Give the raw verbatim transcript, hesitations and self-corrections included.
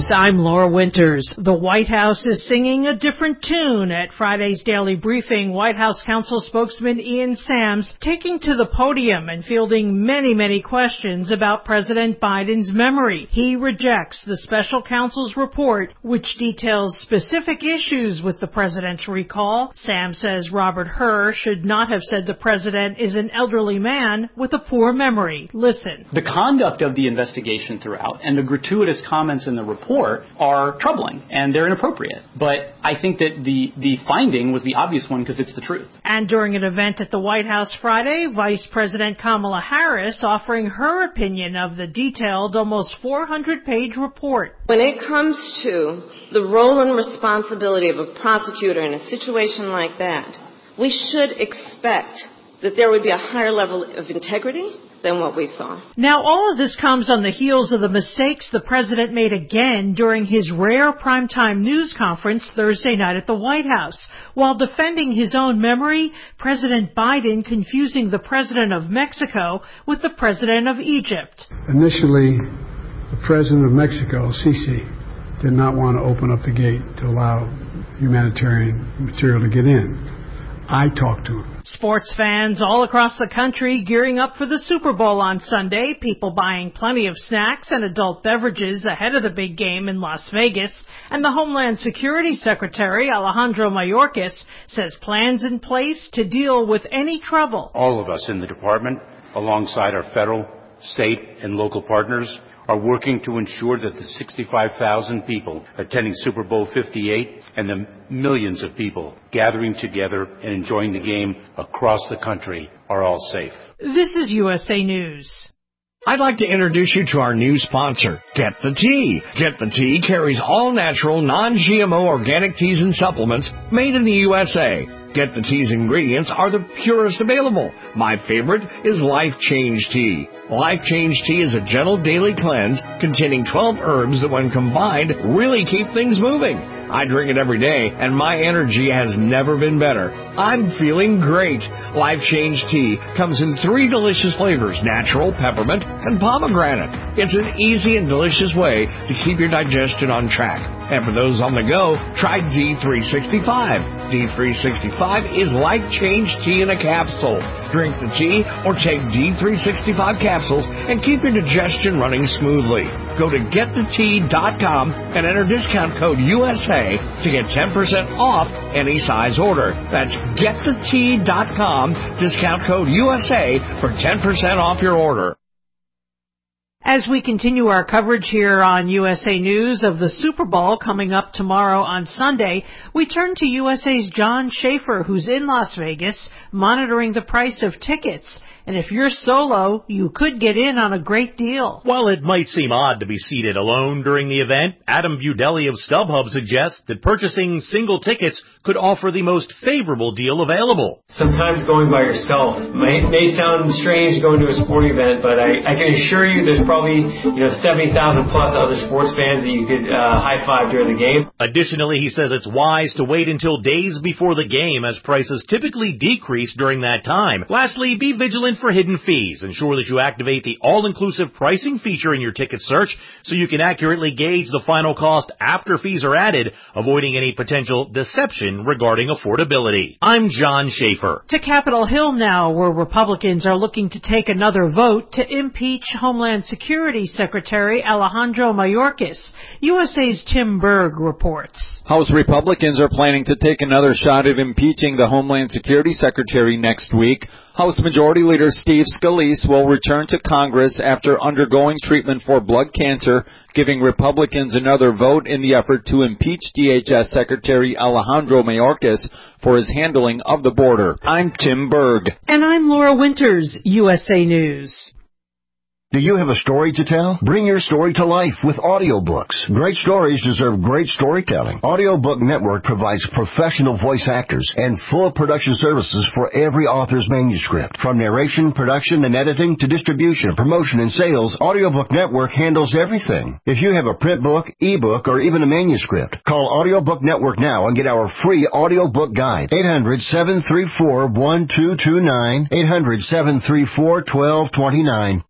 News, I'm Laura Winters. The White House is singing a different tune at Friday's daily briefing. White House counsel spokesman Ian Sams taking to the podium and fielding many, many questions about President Biden's memory. He rejects the special counsel's report, which details specific issues with the president's recall. Sams says Robert Hur should not have said the president is an elderly man with a poor memory. Listen. The conduct of the investigation throughout and the gratuitous comments in the report are troubling and they're inappropriate. But I think that the, the finding was the obvious one because it's the truth. And during an event at the White House Friday, Vice President Kamala Harris offering her opinion of the detailed, almost four hundred page report. When it comes to the role and responsibility of a prosecutor in a situation like that, we should expect that there would be a higher level of integrity than what we saw. Now, all of this comes on the heels of the mistakes the president made again during his rare primetime news conference Thursday night at the White House. While defending his own memory, President Biden confusing the president of Mexico with the president of Egypt. Initially, the president of Mexico, Sisi, did not want to open up the gate to allow humanitarian material to get in. I talked to him. Sports fans all across the country gearing up for the Super Bowl on Sunday, people buying plenty of snacks and adult beverages ahead of the big game in Las Vegas, and the Homeland Security Secretary, Alejandro Mayorkas, says plans in place to deal with any trouble. All of us in the department, alongside our federal, state, and local partners, are working to ensure that the sixty-five thousand people attending Super Bowl fifty-eight and the millions of people gathering together and enjoying the game across the country are all safe. This is U S A News. I'd like to introduce you to our new sponsor, Get the Tea. Get the Tea carries all natural, non-G M O organic teas and supplements made in the U S A. Get the Tea's ingredients are the purest available. My favorite is Life Change Tea. Life Change Tea is a gentle daily cleanse containing twelve herbs that when combined really keep things moving. I drink it every day and my energy has never been better. I'm feeling great. Life Change Tea comes in three delicious flavors, natural, peppermint, and pomegranate. It's an easy and delicious way to keep your digestion on track. And for those on the go, try D three sixty-five. D three sixty-five is Life Change Tea in a capsule. Drink the tea or take D three sixty-five capsules and keep your digestion running smoothly. Go to get the tea dot com and enter discount code U S A to get ten percent off any size order. That's get the tea dot com, discount code U S A for ten percent off your order. As we continue our coverage here on U S A News of the Super Bowl coming up tomorrow on Sunday, we turn to U S A's John Schaefer, who's in Las Vegas, monitoring the price of tickets. And if you're solo, you could get in on a great deal. While it might seem odd to be seated alone during the event, Adam Budelli of StubHub suggests that purchasing single tickets could offer the most favorable deal available. Sometimes going by yourself may, may sound strange going to a sporting event, but I, I can assure you there's probably you know seventy thousand plus other sports fans that you could uh, high-five during the game. Additionally, he says it's wise to wait until days before the game as prices typically decrease during that time. Lastly, be vigilant for hidden fees. Ensure that you activate the all-inclusive pricing feature in your ticket search so you can accurately gauge the final cost after fees are added, avoiding any potential deception regarding affordability. I'm John Schaefer. To Capitol Hill now, where Republicans are looking to take another vote to impeach Homeland Security Secretary Alejandro Mayorkas. U S A's Tim Berg reports. House Republicans are planning to take another shot at impeaching the Homeland Security Secretary next week. House Majority Leader Steve Scalise will return to Congress after undergoing treatment for blood cancer, giving Republicans another vote in the effort to impeach D H S Secretary Alejandro Mayorkas for his handling of the border. I'm Tim Berg. And I'm Laura Winters, U S A News. Do you have a story to tell? Bring your story to life with audiobooks. Great stories deserve great storytelling. Audiobook Network provides professional voice actors and full production services for every author's manuscript. From narration, production, and editing to distribution, promotion, and sales, Audiobook Network handles everything. If you have a print book, ebook, or even a manuscript, call Audiobook Network now and get our free audiobook guide. eight hundred, seven three four, one two two nine, eight hundred, seven three four, one two two nine.